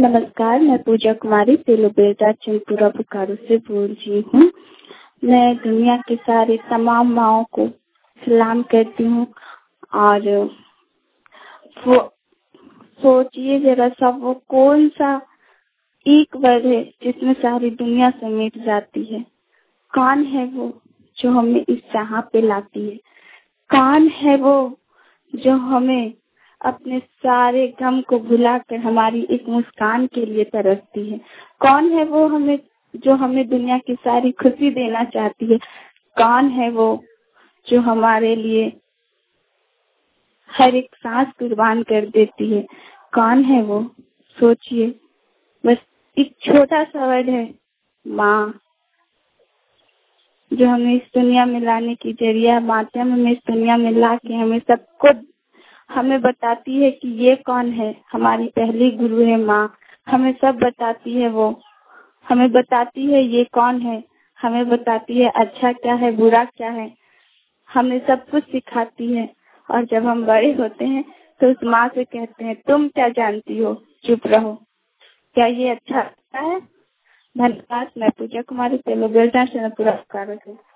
नमस्कार, मैं पूजा कुमारी सेलोबेटा चंदपुरा बोकारो से बोल रही हूँ। मैं दुनिया के सारे तमाम माँओं को सलाम करती हूँ और वो सोचिए जरा सा, वो कौन सा एक वर्ड है जिसमें सारी दुनिया समेट जाती है। कौन है वो जो हमें इस जहाँ पे लाती है? कौन है वो जो हमें अपने सारे गम को भुलाकर हमारी एक मुस्कान के लिए तरसती है? कौन है वो जो हमें दुनिया की सारी खुशी देना चाहती है? कौन है वो जो हमारे लिए हर एक सांस कुर्बान कर देती है? कौन है वो? सोचिए, बस एक छोटा सा वर्ड है, माँ, जो हमें इस दुनिया में लाने की जरिया माध्यम हमें इस दुनिया में ला के हमें सबको हमें बताती है कि ये कौन है। हमारी पहली गुरु है माँ। हमें सब बताती है वो। हमें बताती है ये कौन है। हमें बताती है अच्छा क्या है, बुरा क्या है। हमें सब कुछ सिखाती है। और जब हम बड़े होते हैं तो उस माँ से कहते हैं, तुम क्या जानती हो, चुप रहो। क्या ये अच्छा लगता है? धन्यवाद। मैं पूजा कुमारी सेलोबेटा चंदपुरा बोकारो से।